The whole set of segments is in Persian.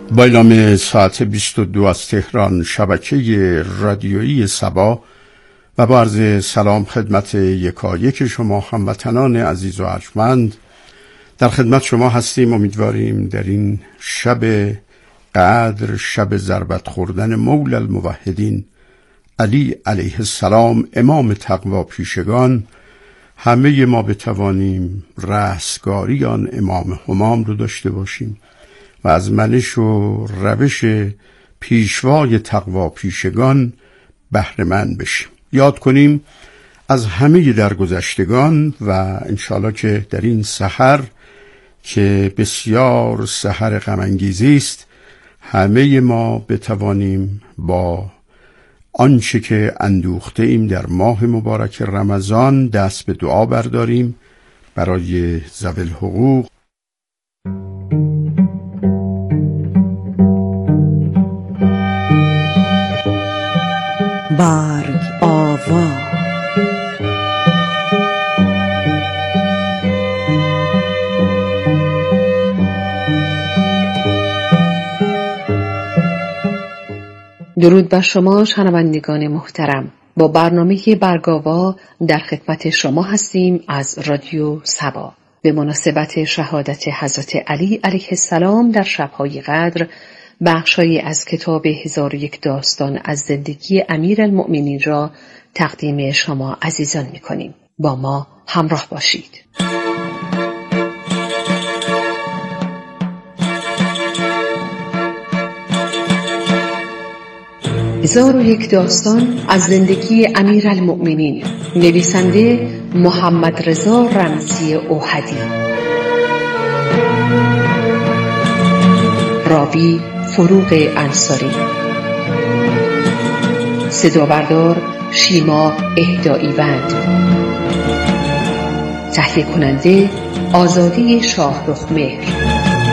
با اعلام ساعت 22 از تهران شبکه رادیویی سبا و با عرض سلام خدمت یکایک شما هموطنان عزیز و ارجمند در خدمت شما هستیم. امیدواریم در این شب قدر، شب ضربت خوردن مولا الموحدین علی علیه السلام امام تقوا پیشگان، همه ما بتوانیم رستگاری آن امام همام رو داشته باشیم و از منش و روش پیشوای تقوا پیشگان بهره مند بشیم. یاد کنیم از همه درگذشتگان و انشالله که در این سحر که بسیار سحر غم انگیزی است، همه ما بتوانیم با آنچه که اندوخته ایم در ماه مبارک رمضان دست به دعا برداریم برای ذوی الحقوق. برگ آوا درود بر شما شنوندگان محترم. با برنامه برگاوا در خدمت شما هستیم از رادیو سبا. به مناسبت شهادت حضرت علی علیه السلام در شب‌های قدر، بخشایی از کتاب 1001 داستان از زندگی امیرالمؤمنین را تقدیم شما عزیزان می‌کنیم. با ما همراه باشید. 1001 داستان از زندگی امیرالمؤمنین، نویسنده محمد رضا رمزی اوحدی، راوی فروغ انصاری، صدابردار شیما اهداییوند، تهیه کننده آزادی شاهرخ مهر.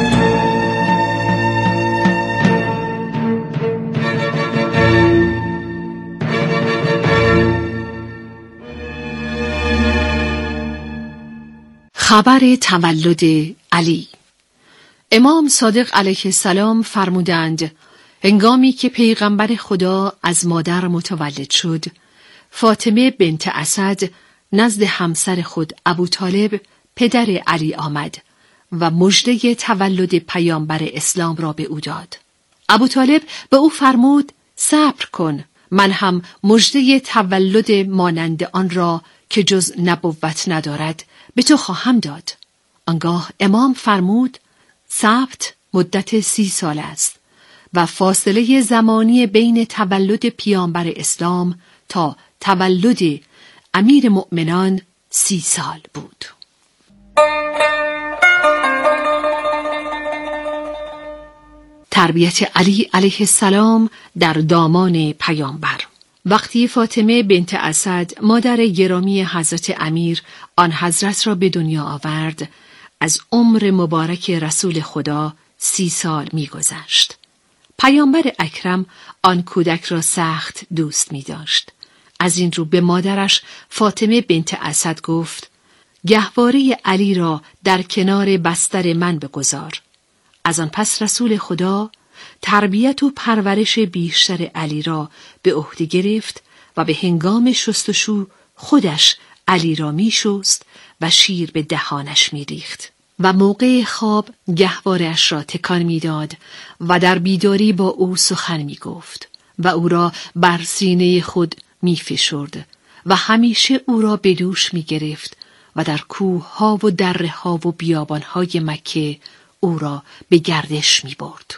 خبر تولد علی. امام صادق علیه السلام فرمودند هنگامی که پیغمبر خدا از مادر متولد شد، فاطمه بنت اسد نزد همسر خود ابوطالب پدر علی آمد و مژده تولد پیامبر اسلام را به او داد. ابوطالب به او فرمود صبر کن، من هم مژده تولد مانند آن را که جز نبوت ندارد به تو خواهم داد. آنگاه امام فرمود ثبت مدت 30 سال است و فاصله زمانی بین تولد پیامبر اسلام تا تولد امیر مؤمنان 30 سال بود. تربیت علی علیه السلام در دامان پیامبر. وقتی فاطمه بنت اسد مادر گرامی حضرت امیر آن حضرت را به دنیا آورد، از عمر مبارک رسول خدا 30 سال می‌گذشت. پیامبر اکرم آن کودک را سخت دوست می‌داشت. از این رو به مادرش فاطمه بنت اسد گفت گهواره علی را در کنار بستر من بگذار. از آن پس رسول خدا تربیت و پرورش بیشتر علی را به عهده گرفت و به هنگام شستشو خودش علی را می شست و شیر به دهانش می ریخت و موقع خواب گهوارش را تکان می داد و در بیداری با او سخن می گفت و او را بر سینه خود می فشرد و همیشه او را به دوش می گرفت و در کوه ها و دره ها و بیابان های مکه او را به گردش می برد.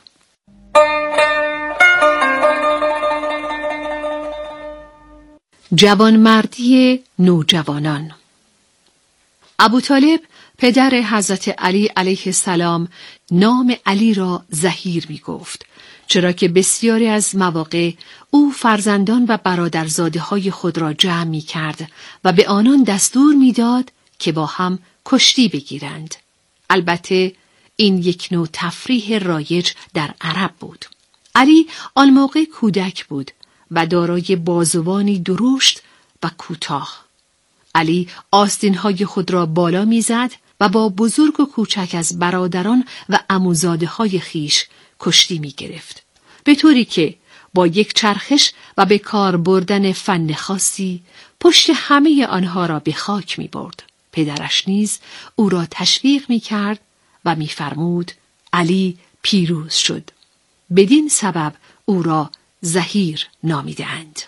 جوانمردی نوجوانان. ابوطالب پدر حضرت علی علیه السلام نام علی را ظهیر می گفت، چرا که بسیاری از مواقع او فرزندان و برادرزاده های خود را جمع می کرد و به آنان دستور می داد که با هم کشتی بگیرند. البته این یک نوع تفریح رایج در عرب بود. علی آن موقع کودک بود و دارای بازوانی درشت و کوتاه. علی آستین‌های خود را بالا می‌زد و با بزرگ و کوچک از برادران و عموزاده های خیش کشتی می گرفت، به طوری که با یک چرخش و به کار بردن فن خاصی پشت همه آنها را به خاک می برد. پدرش نیز او را تشویق می کرد و می فرمود علی پیروز شد. بدین سبب او را ظهیر نامیدند.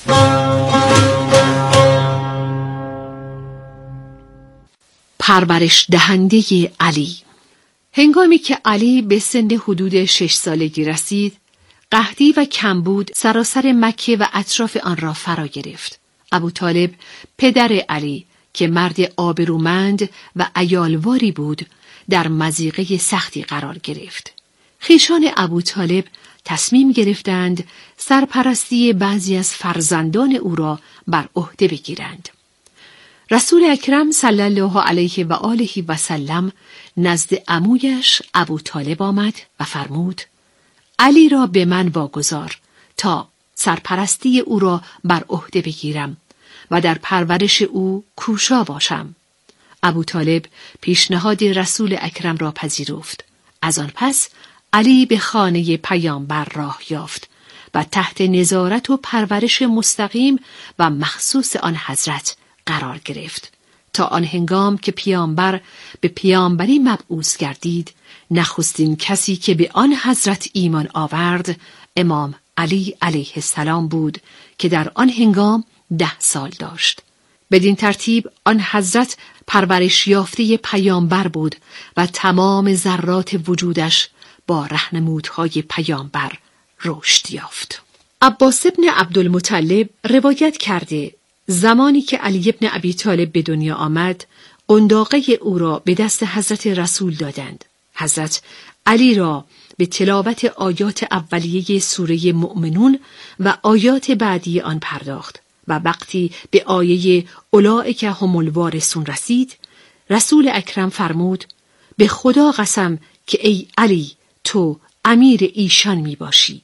پرورش دهنده علی. هنگامی که علی به سن حدود 6 سالگی رسید، قحطی و کمبود سراسر مکه و اطراف آن را فرا گرفت. ابوطالب پدر علی که مرد آبرومند و عیالواری بود، در مضیقه سختی قرار گرفت. خویشان ابوطالب تصمیم گرفتند سرپرستی بعضی از فرزندان او را بر عهده بگیرند. رسول اکرم صلی الله علیه و آله و سلم نزد عمویش ابوطالب آمد و فرمود علی را به من واگذار تا سرپرستی او را بر عهده بگیرم و در پرورش او کوشا باشم. ابوطالب پیشنهاد رسول اکرم را پذیرفت. از آن پس علی به خانه پیامبر راه یافت و تحت نظارت و پرورش مستقیم و مخصوص آن حضرت قرار گرفت تا آن هنگام که پیامبر به پیامبری مبعوث گردید. نخستین کسی که به آن حضرت ایمان آورد امام علی علیه السلام بود که در آن هنگام 10 سال داشت. بدین ترتیب آن حضرت پرورش یافته پیامبر بود و تمام ذرات وجودش با راهنمودهای پیامبر رشد یافت. عباس ابن عبدالمطلب روایت کرده زمانی که علی ابن ابی طالب به دنیا آمد، قنداقه او را به دست حضرت رسول دادند. حضرت علی را به تلاوت آیات اولیه سوره مؤمنون و آیات بعدی آن پرداخت و وقتی به آیه اولئک هم الوارثون رسید، رسول اکرم فرمود به خدا قسم که ای علی تو امیر ایشان می باشی.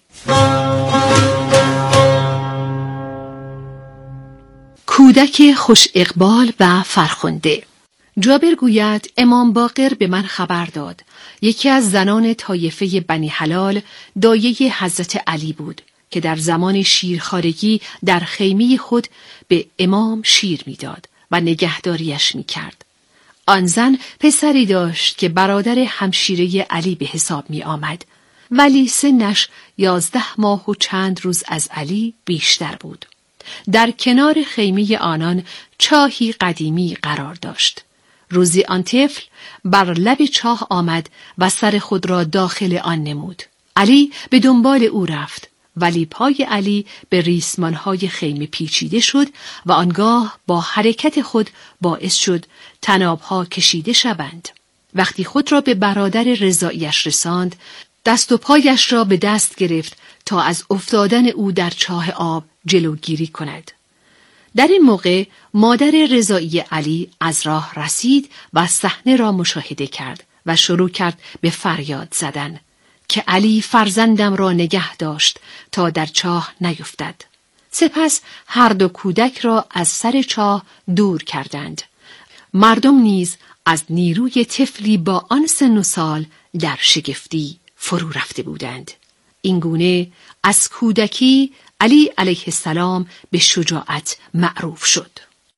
کودک خوش اقبال و فرخنده. جابر گوید امام باقر به من خبر داد یکی از زنان طایفه بنی حلال دایه حضرت علی بود که در زمان شیرخوارگی در خیمه خود به امام شیر میداد و نگهداریش میکرد. آن زن پسری داشت که برادر همشیره علی به حساب می آمد، ولی سنش 11 ماه و چند روز از علی بیشتر بود. در کنار خیمه آنان چاهی قدیمی قرار داشت. روزی آن طفل بر لب چاه آمد و سر خود را داخل آن نمود. علی به دنبال او رفت، ولی پای علی به ریسمانهای خیمه پیچیده شد و آنگاه با حرکت خود باعث شد طنابها کشیده شوند. وقتی خود را به برادر رضاییش رساند، دست و پایش را به دست گرفت تا از افتادن او در چاه آب جلوگیری کند. در این موقع مادر رضایی علی از راه رسید و صحنه را مشاهده کرد و شروع کرد به فریاد زدن که علی فرزندم را نگه داشت تا در چاه نیفتد. سپس هر دو کودک را از سر چاه دور کردند. مردم نیز از نیروی طفلی با آن سن و سال در شگفتی فرو رفته بودند. این گونه از کودکی علی علیه السلام به شجاعت معروف شد.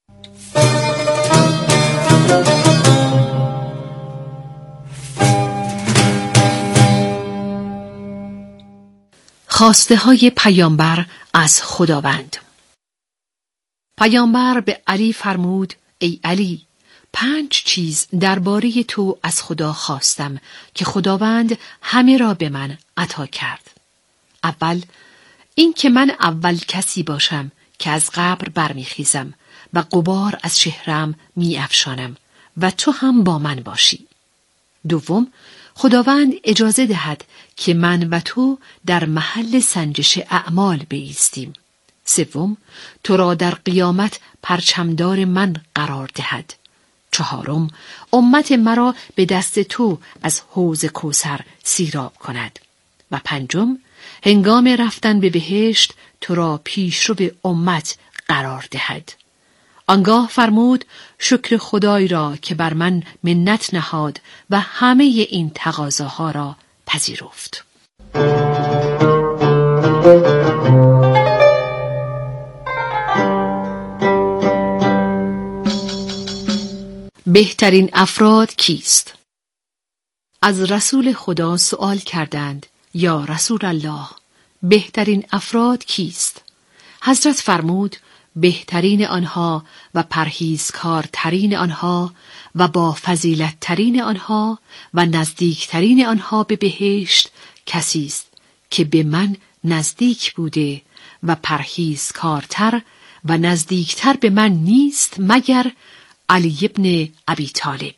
خواسته های پیامبر از خداوند. پیامبر به علی فرمود ای علی 5 چیز درباره تو از خدا خواستم که خداوند همه را به من عطا کرد. اول این که من اول کسی باشم که از قبر برمیخیزم و غبار از چهره‌ام میافشانم و تو هم با من باشی. دوم خداوند اجازه دهد که من و تو در محل سنجش اعمال بایستیم. سوم تو را در قیامت پرچمدار من قرار دهد. چهارم امت مرا به دست تو از حوض کوثر سیراب کند. و پنجم هنگام رفتن به بهشت تو را پیشرو به امت قرار دهد. آنگاه فرمود شکر خدای را که بر من منت نهاد و همه این تقاضاها را پذیرفت. بهترین افراد کیست؟ از رسول خدا سؤال کردند یا رسول الله بهترین افراد کیست؟ حضرت فرمود بهترین آنها و پرهیزکارترین آنها و با فضیلت ترین آنها و نزدیکترین آنها به بهشت کسی است که به من نزدیک بوده و پرهیزکارتر و نزدیکتر به من نیست مگر علی ابن ابی طالب.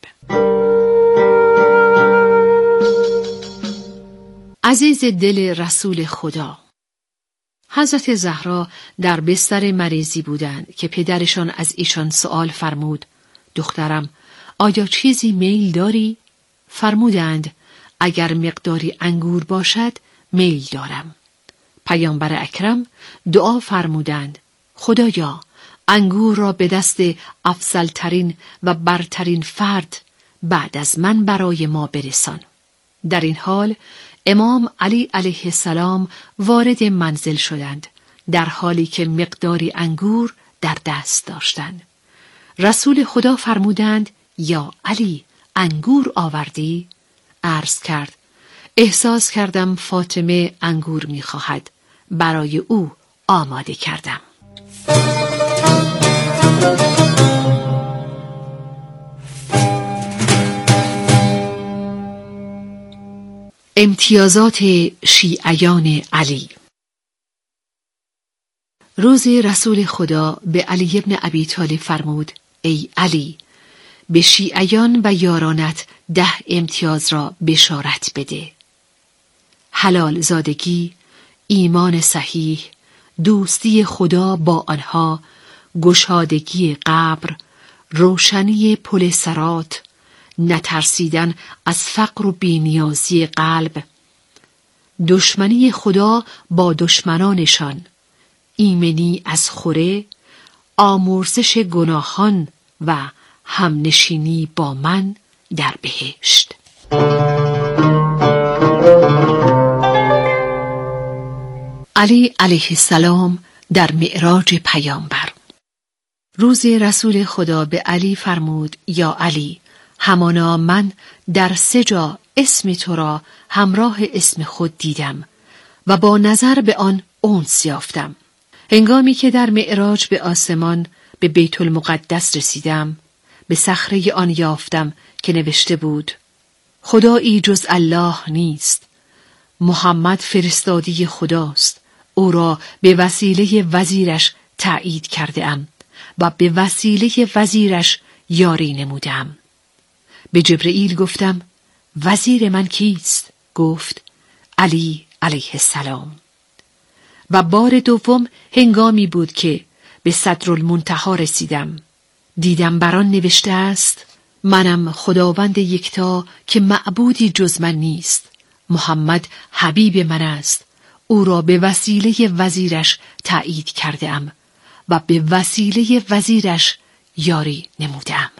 عزیز دل رسول خدا، حضرت زهرا در بستر مریضی بودند که پدرشان از ایشان سؤال فرمود دخترم آیا چیزی میل داری؟ فرمودند اگر مقداری انگور باشد میل دارم. پیامبر اکرم دعا فرمودند خدایا انگور را به دست افضلترین و برترین فرد بعد از من برای ما برسان. در این حال امام علی علیه السلام وارد منزل شدند در حالی که مقداری انگور در دست داشتند. رسول خدا فرمودند یا علی انگور آوردی؟ عرض کرد احساس کردم فاطمه انگور می‌خواهد، برای او آماده کردم. امتیازات شیعیان علی. روزی رسول خدا به علی ابن ابی طالب فرمود ای علی به شیعیان و یارانت 10 امتیاز را بشارت بده. حلال زادگی، ایمان صحیح، دوستی خدا با آنها، گشادگی قبر، روشنی پل صراط، نترسیدن از فقر و بی‌نیازی قلب، دشمنی خدا با دشمنانشان، ایمنی از خوره، آمرزش گناهان و همنشینی با من در بهشت. علی علیه السلام در معراج پیامبر. روزی رسول خدا به علی فرمود یا علی همانا من در 3 جا اسم تو را همراه اسم خود دیدم و با نظر به آن انس یافتم. هنگامی که در معراج به آسمان به بیت المقدس رسیدم به صخره آن یافتم که نوشته بود خدایی جز الله نیست، محمد فرستادی خداست، او را به وسیله وزیرش تأیید کرده ام و به وسیله وزیرش یاری نمودم. به جبرئیل گفتم وزیر من کیست؟ گفت علی علیه السلام. و بار دوم هنگامی بود که به صدرالمنتهی رسیدم، دیدم بر آن نوشته است منم خداوند یکتا که معبودی جز من نیست، محمد حبیب من است، او را به وسیله وزیرش تأیید کرده ام و به وسیله وزیرش یاری نمودم.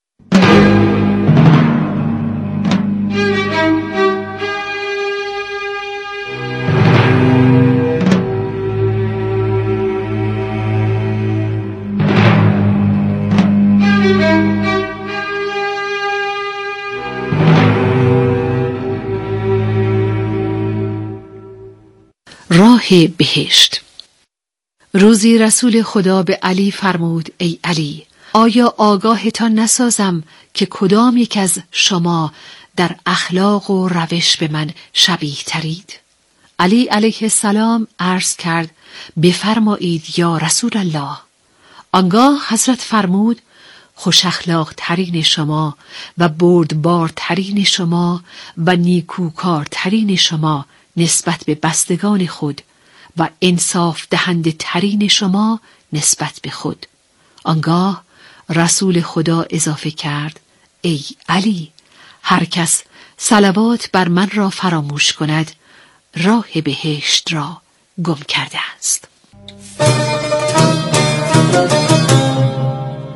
راه بهشت. روزی رسول خدا به علی فرمود ای علی آیا آگاهتان نسازم که کدام یک از شما در اخلاق و روش به من شبیه ترید؟ علی علیه السلام عرض کرد بفرمایید یا رسول الله. آنگاه حضرت فرمود خوش اخلاق ترین شما و بردبار ترین شما و نیکوکار ترین شما نسبت به بستگان خود و انصاف دهنده ترین شما نسبت به خود. آنگاه رسول خدا اضافه کرد ای علی هر کس صلوات بر من را فراموش کند راه بهشت را گم کرده است.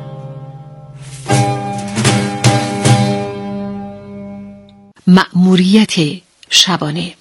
مأموریت شبانه.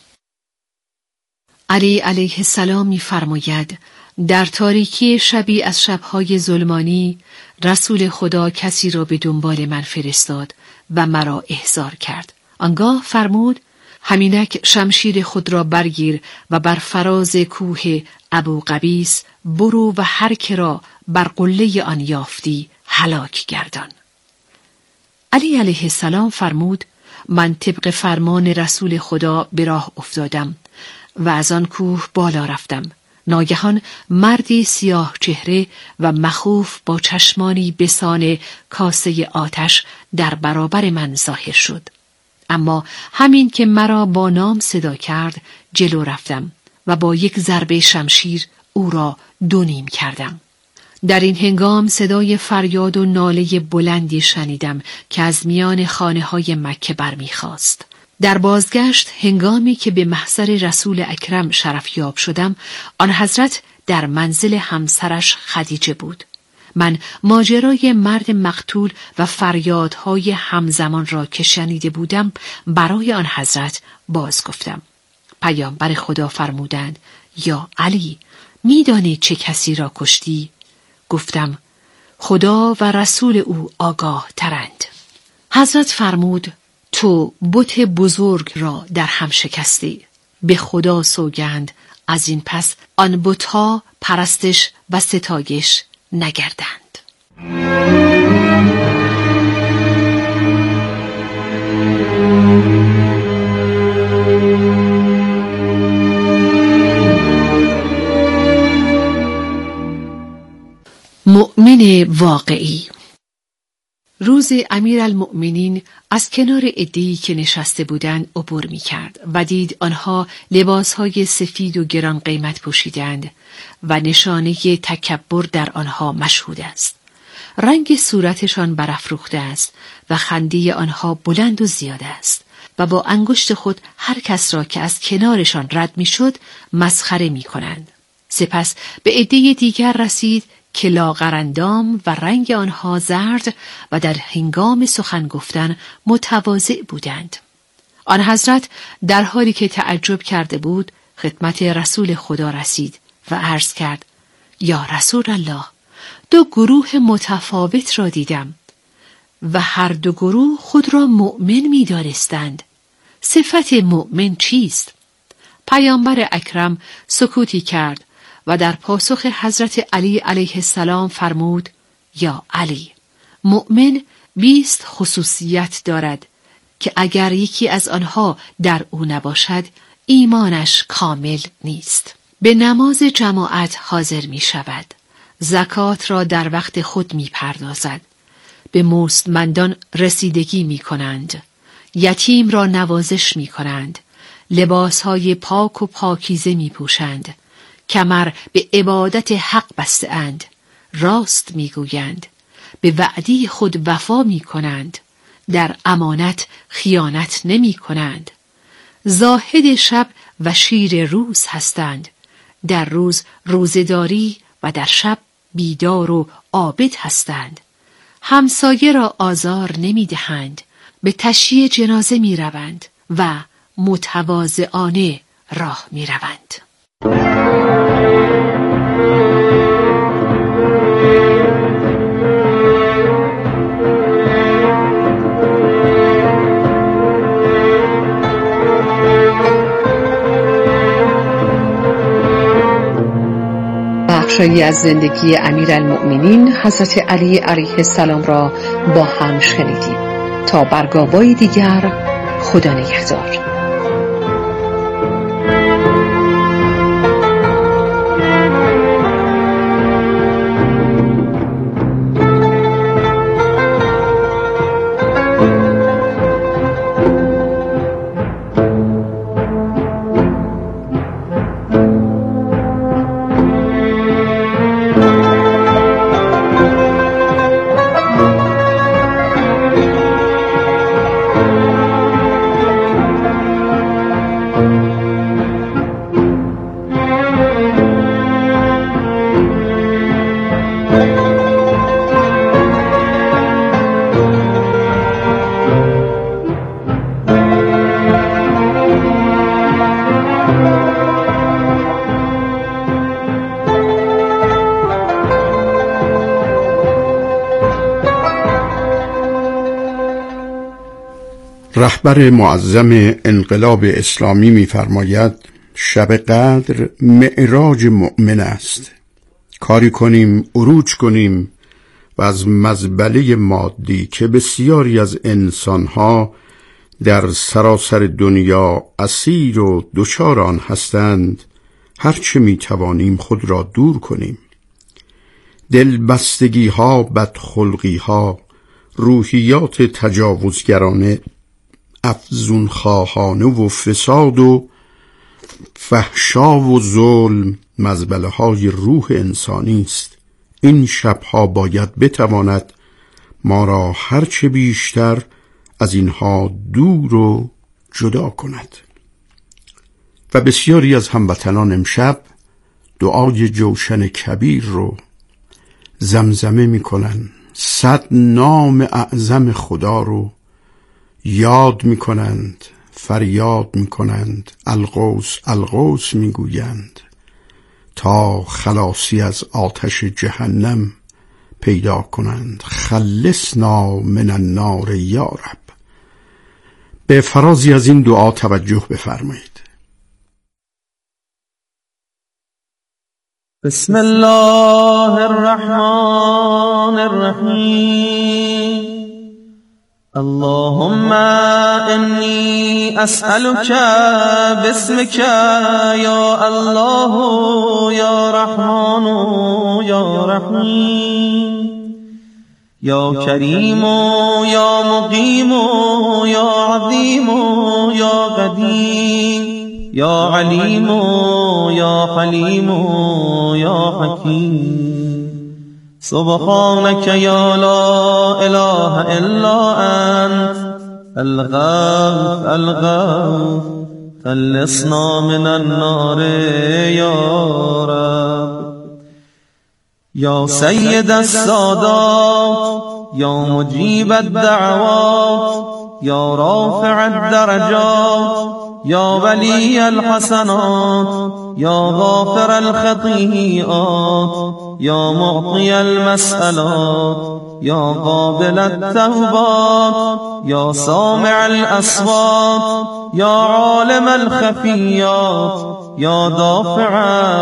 علی علیه السلام می‌فرماید در تاریکی شبی از شب‌های ظلمانی رسول خدا کسی را به دنبال من فرستاد و مرا احضار کرد. آنگاه فرمود همینک شمشیر خود را برگیر و بر فراز کوه ابو قبیس برو و هر که را بر قله آن یافتی هلاک گردان. علی علیه السلام فرمود من طبق فرمان رسول خدا به راه افتادم و از آن کوه بالا رفتم. ناگهان مردی سیاه چهره و مخوف با چشمانی بسان کاسه آتش در برابر من ظاهر شد. اما همین که مرا با نام صدا کرد جلو رفتم و با یک ضربه شمشیر او را دو نیم کردم. در این هنگام صدای فریاد و ناله بلندی شنیدم که از میان خانه‌های مکه برمیخاست. در بازگشت هنگامی که به محضر رسول اکرم شرفیاب شدم، آن حضرت در منزل همسرش خدیجه بود. من ماجرای مرد مقتول و فریادهای همزمان را که شنیده بودم برای آن حضرت باز گفتم. پیامبر خدا فرمودند یا علی میدانی چه کسی را کشتی؟ گفتم خدا و رسول او آگاه ترند. حضرت فرمود تو بت بزرگ را در هم شکستی. به خدا سوگند از این پس آن بت‌ها پرستش و ستایش نگردند. مؤمن واقعی. روز امیرالمؤمنین از کنار عده‌ای که نشسته بودند عبور می‌کرد و دید آنها لباسهای سفید و گران قیمت پوشیدند و نشانه تکبر در آنها مشهود است. رنگ صورتشان برافروخته است و خنده آنها بلند و زیاد است و با انگشت خود هر کس را که از کنارشان رد می‌شد مسخره می‌کنند. سپس به عده دیگر رسید که لاغرندام و رنگ آنها زرد و در هنگام سخن گفتن متواضع بودند. آن حضرت در حالی که تعجب کرده بود خدمت رسول خدا رسید و عرض کرد یا رسول الله، دو گروه متفاوت را دیدم و هر دو گروه خود را مؤمن می دانستند. صفت مؤمن چیست؟ پیامبر اکرم سکوتی کرد و در پاسخ حضرت علی علیه السلام فرمود یا علی، مؤمن 20 خصوصیت دارد که اگر یکی از آنها در او نباشد ایمانش کامل نیست. به نماز جماعت حاضر می شود، زکات را در وقت خود می پردازد، به مستمندان رسیدگی می کنند، یتیم را نوازش می کنند، لباسهای پاک و پاکیزه می پوشند، کمر به عبادت حق بسته اند، راست می گویند، به وعده خود وفا می کنند، در امانت خیانت نمی کنند، زاهد شب و شیر روز هستند، در روز روزه‌داری و در شب بیدار و عابد هستند، همسایه را آزار نمی دهند، به تشییع جنازه می روند و متواضعانه راه می روند. بخشی از زندگی امیرالمؤمنین حضرت علی علیه السلام را با هم شنیدیم. تا برگاوی دیگر، خدا نگهدار. رهبر معظم انقلاب اسلامی می‌فرماید شب قدر معراج مؤمن است. کاری کنیم عروج کنیم و از مزبله مادی که بسیاری از انسانها در سراسر دنیا اسیر و دچار آن هستند هرچه میتوانیم خود را دور کنیم. دلبستگی ها، بدخلقی ها، روحیات تجاوزگرانه، افزون خواهانه و فساد و فحشا و ظلم مزبله های روح انسانی است. این شبها باید بتواند ما را هرچه بیشتر از اینها دور و جدا کند. و بسیاری از هموطنان امشب دعای جوشن کبیر رو زمزمه میکنن، 100 نام اعظم خدا رو یاد میکنند، فریاد میکنند، الغوث الغوث میگویند تا خلاصی از آتش جهنم پیدا کنند. خلصنا من النار یا رب. به فرازی از این دعا توجه بفرمایید. بسم الله الرحمن الرحیم. اللهم انی اسألك باسمك یا الله یا رحمان یا رحیم یا کریم یا مقیم یا عظیم یا قدیم یا علیم یا حلیم یا حکیم. سبحانك یا لا اله الا انت الغوث الغوث خلصنا من النار یا رب. یا سید السادات یا مجیب الدعوات یا رافع الدرجات یا ولی الحسنات یا غافر الخطیئات یا معطی المسئلات یا قابل التوبات یا سامع الاصوات یا عالم الخفیات یا دافع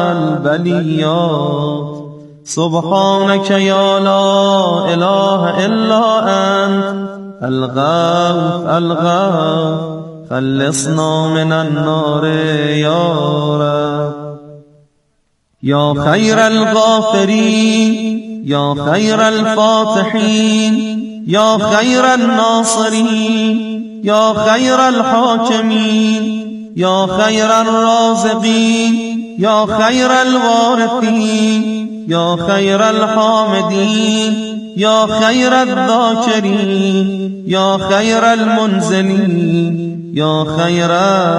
البلیات. سبحانك یا لا اله الا انت الغوث الغوث خلصنا من النار یا رب. یا خیر الغافرین یا خیر الفاتحین یا خیر الناصرین یا خیر الحاکمین یا خیر الرازقین یا خیر الوارثین یا خیر الحامدین یا خیر الذاکرین یا خیر المنزلین یا خیر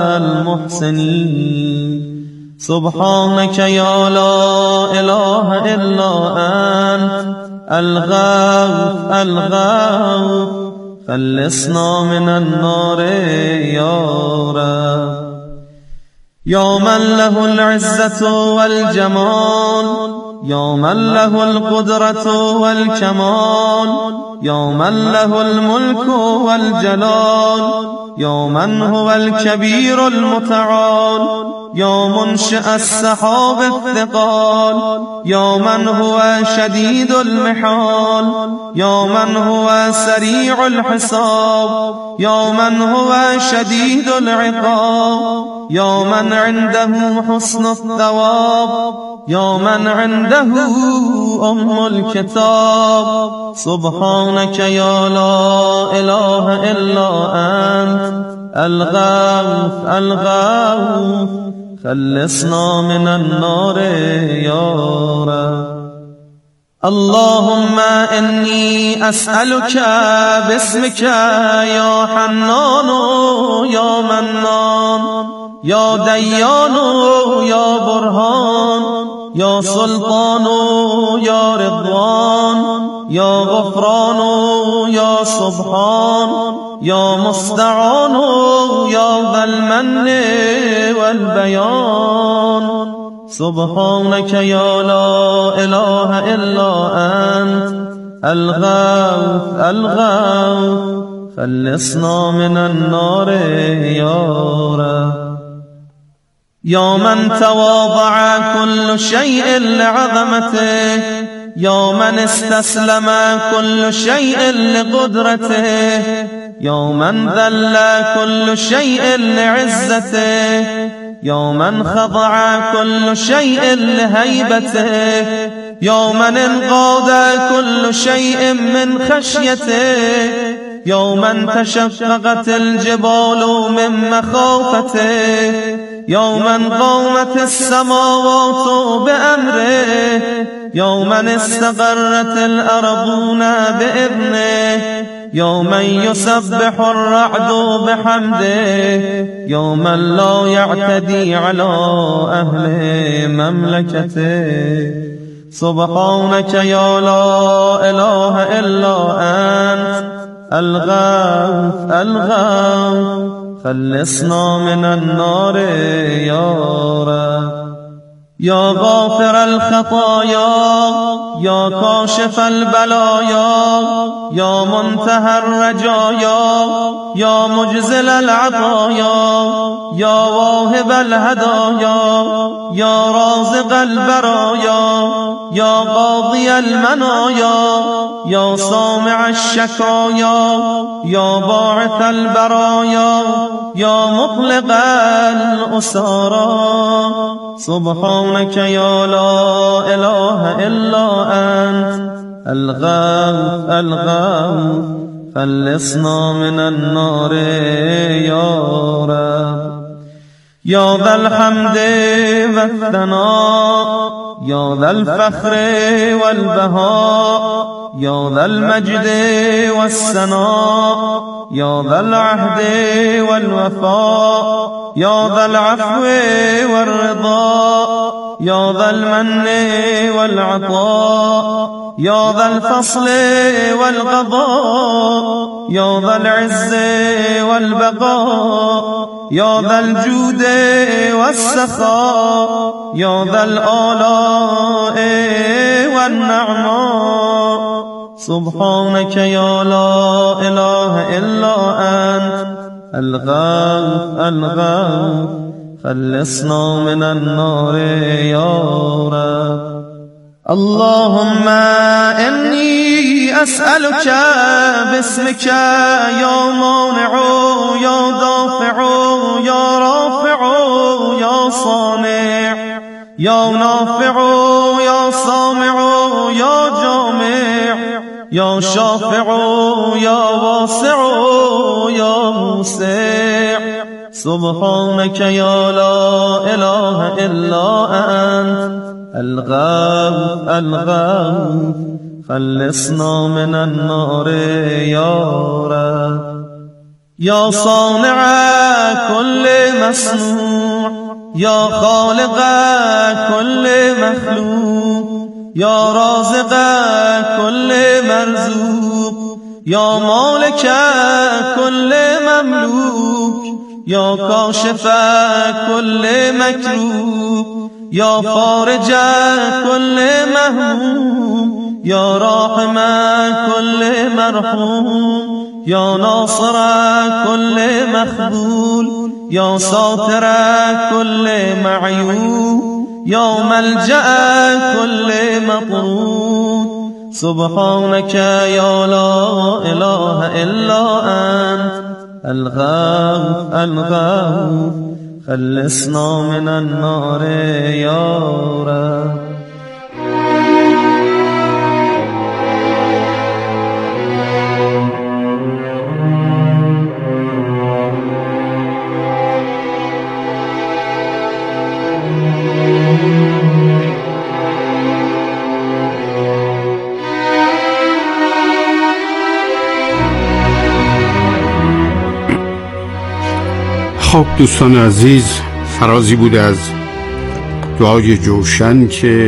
المحسنین. سبحانك یا لا اله الا انت الغوث الغوث خلصنا من النار یا رب. یا من له العزة والجمال یا من له القدرة والكمال یا من له الملك والجلال یا من هو الكبير المتعال یا منشئ السحاب الثقال یا من هو شدید المحال یا من هو سریع الحساب یا من هو شدید العقاب یا من عنده حسن الثواب یا من عنده الكتاب. سبحانك یا لا اله الا انت الغوث الغوث خلصنا من النار یا رب. اللهم انی اسألك باسمك یا حنان یا منان یا دیان یا برهان یا سلطان یا رضوان یا غفران یا سبحان یا مستعان یا ذا المن والبیان. سبحانك یا لا اله الا انت الغوث الغوث خلصنا من النار يا رب. يا من تواضع كل شيء لعظمته، يا من استسلم كل شيء لقدرته، يا من ذل كل شيء لعزته، يا من خضع كل شيء لهيبته، يا من انقاد كل شيء من خشيته، يا من تشققت الجبال من مخافته، يا من قامت السماوات بأمره، يا من استقرت الأرضون بإذنه، يا من يسبح الرعد بحمده، يا من لا يعتدي على أهل مملكته. سبحانك يا لا إله إلا أنت الغوث الغوث، خلصنا من النار يا رب. يا غافر الخطايا، يا كاشف البلايا، يا منتهى الرجايا، يا مجزل العطايا، يا واهب الهدايا، يا رازق البرايا، يا قاضي المنايا، يا سامع الشكايا، يا باعث البرايا، يا مطلق الأسارى. سبحانك يا لا إله إلا أنت الغوث الغوث، خلصنا من النار يا رب. يا ذا الحمد والثناء، يا ذا الفخر والبهاء، يا ذا المجد والسناء، يا ذا العهد والوفاء، يا ذا العفو والرضا، يا ذا المن والعطاء، يا ذا الفصل والقضاء، يا ذا العز والبقاء، يا ذا الجود والسخاء، يا ذا الآلاء والنعماء. سبحانك يا لا إله إلا أنت الغوث الغوث، خلصنا من النار يا رب. اللهم إني أسألك باسمك يا مانع يا دافع يا رافع يا صانع يا نافع يا سامع يا جامع يا شافع يا واسع يا موسع. سبحانك يا لا إله إلا أنت الغوث الغوث، خلصنا من النار يا رب. يا صانع كل مصنوع، يا خالق كل مخلوق، يا رازق كل مرزوق، يا مالك كل مملوك، يا كاشف كل مكروه، يا فارج كل مهموم، يا راحم كل مرحوم، يا ناصر كل مخذول، يا ساتر كل معيوب، يا ملجأ كل مطرود. سبحانك يا لا إله إلا أنت الغوث الغوث، خلصنا من النار يا رب. خب دوستان عزیز، فرازی بوده از دعای جوشن که